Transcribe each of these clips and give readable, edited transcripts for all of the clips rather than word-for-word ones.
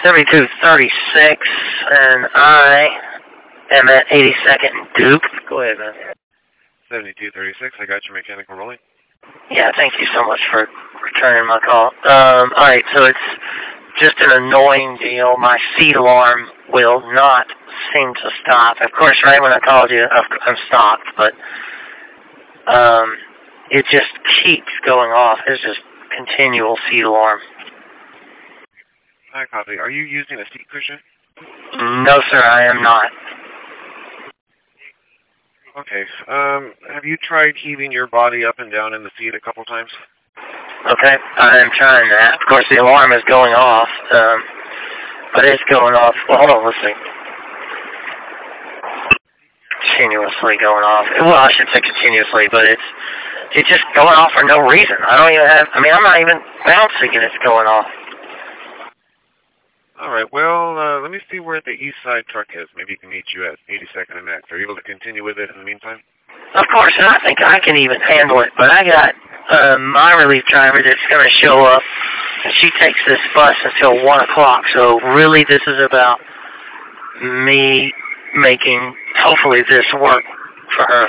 7236, and I am at 82nd and Duke. Go ahead, man. 7236, I got your mechanical rolling. Yeah, thank you so much for returning my call. Alright, so it's just an annoying deal. My seat alarm will not seem to stop. Of course, right when I called you, I'm stopped, but it just keeps going off. It's just continual seat alarm. Hi, copy. Are you using a seat cushion? No, sir, I am not. Okay. Have you tried heaving your body up and down in the seat a couple times? Okay, I'm trying that. Of course, the alarm is going off, but it's going off. Well, hold on, let's see. Continuously going off. Well, I should say continuously, but it's just going off for no reason. I'm not even bouncing and it's going off. Alright, well, let me see where the east side truck is. Maybe he can meet you at 82nd and Max. Are you able to continue with it in the meantime? Of course, and I think I can even handle it, but I got my relief driver that's going to show up, and she takes this bus until 1 o'clock, so really this is about me making, hopefully, this work for her.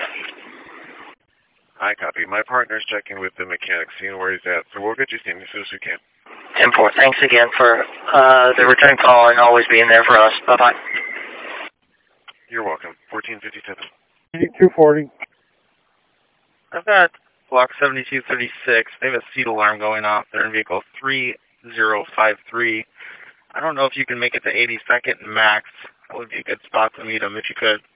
I copy. My partner's checking with the mechanic, seeing where he's at, so we'll get you seen as soon as we can. 10-4. Thanks again for the return call and always being there for us. Bye-bye. You're welcome. 1457. 8240. I've got block 7236. They have a seat alarm going off. They're in vehicle 3053. I don't know if you can make it to 82nd and Max. It would be a good spot to meet them if you could.